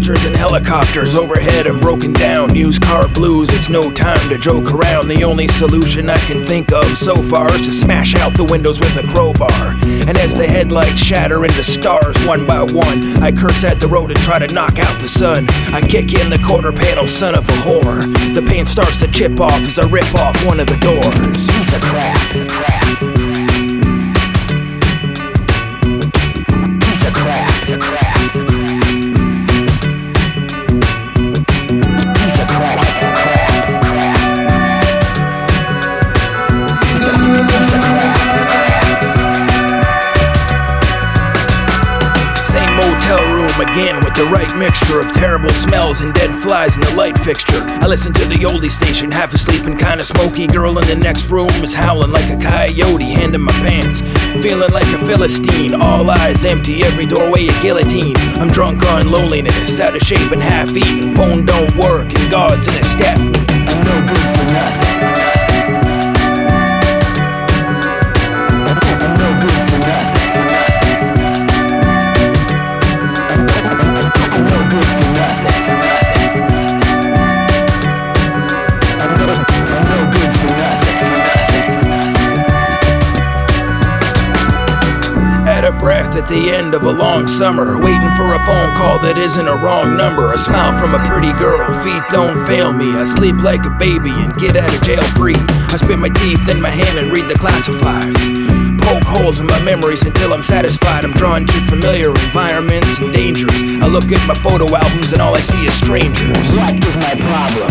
Vultures and helicopters overhead and broken down. Used car blues, it's no time to joke around. The only solution I can think of so far is to smash out the windows with a crowbar. And as the headlights shatter into stars one by one, I curse at the road and try to knock out the sun. I kick in the quarter panel, son of a whore. The paint starts to chip off as I rip off one of the doors. Piece of crap. Piece of crap. Piece of crap. Again with the right mixture of terrible smells and dead flies in the light fixture. I listen to the oldie station, half asleep and kinda smoky. Girl in the next room is howling like a coyote, hand in my pants, feeling like a Philistine. All eyes empty, every doorway a guillotine. I'm drunk on loneliness, out of shape and half-eaten. Phone don't work and God's in a staff meeting. I'm no good for nothing. I'm no good for nothing. Breath at the end of a long summer, waiting for a phone call that isn't a wrong number. A smile from a pretty girl, feet don't fail me. I sleep like a baby and get out of jail free. I spit my teeth in my hand and read the classifieds. Poke holes in my memories until I'm satisfied. I'm drawn to familiar environments and dangers. I look at my photo albums and all I see is strangers. What is my problem?